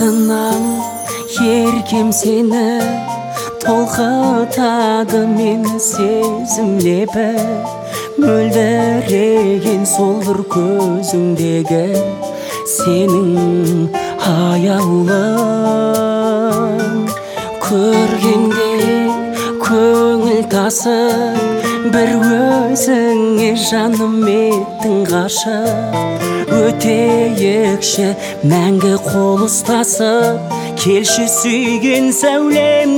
артынан еркем сені толқытады мені сезім лебі, мөлдіреген сол бір көзіңдегі сенің аяулым. Көргенде көңіл тасып, бір өзіңе жаным еттің ғашық. Өтейікші мәңгі қол ұстасып, келші сүйген сәулем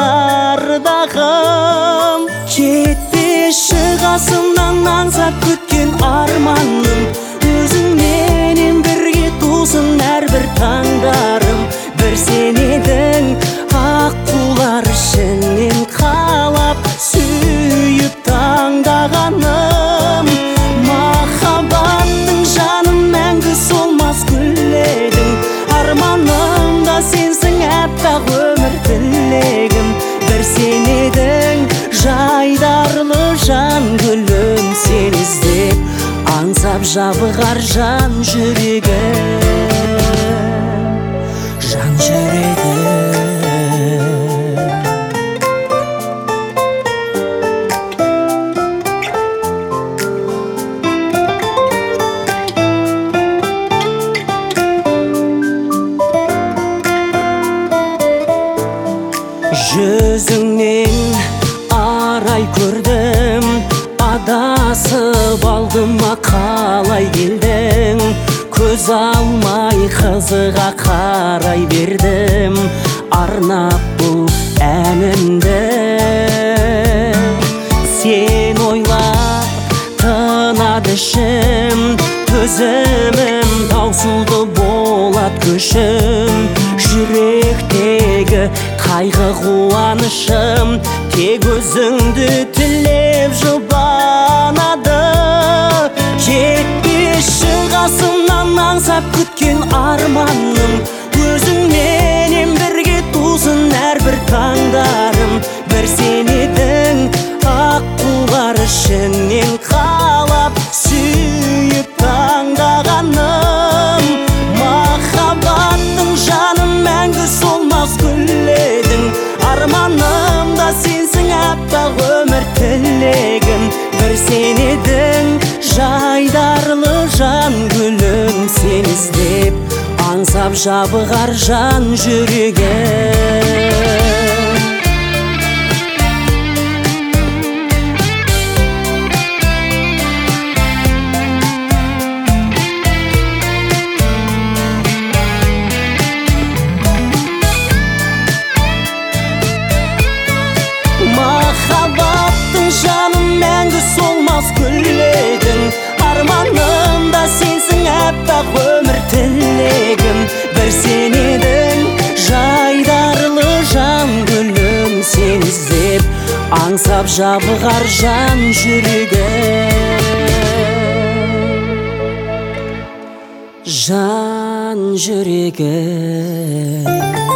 жанардағым. Кетпеші қасымнан аңсап күткен арманым, өзіңменен бірге тусын әрбір таңдарым. Бір сен едің аққулар ішінен қалап сүйіп таңдағаным. Махаббаттың жаным мәңгі солмас гүл едің, арманым да сенсің әппақ өмір тілегім. Бір сен едің жайдарлы жан гүлім, сен іздеп аңсап жабығар жан жүрегім, жан жүрегім. Жүзіңнен арай көрдім, адасып алдым қалай келдің. Көз алмай қызыға қарай бердім, арнап бұл әнімді. Сен ойлап тынады ішім, төзімім таусылды болат көшім. Жүректегі қайғы қуанышым тек өзіңді тілеп жұбанады. Кетпеші қасымнан аңсап күткен арманым, өзіңменен бірге тусын әрбір таңдарым. Бір сен едің аққулар ішінен қалап сүйіп таңдағаным. Махаббаттың жаным мәңгі солмас гүл едің, арманым да сенсің әппақ өмір тілегім. Бір сен едің жайдарлы жан гүлім, сен іздеп аңсап жабығар жан жүрегім. Махаббаттың жаным мәңгі солмас гүл едің, арманым да сенсің әппақ өмір тілегім. Бір сен едің жайдарлы жан гүлім, сен іздеп аңсап жабығар жан жүрегім, жан жүрегім.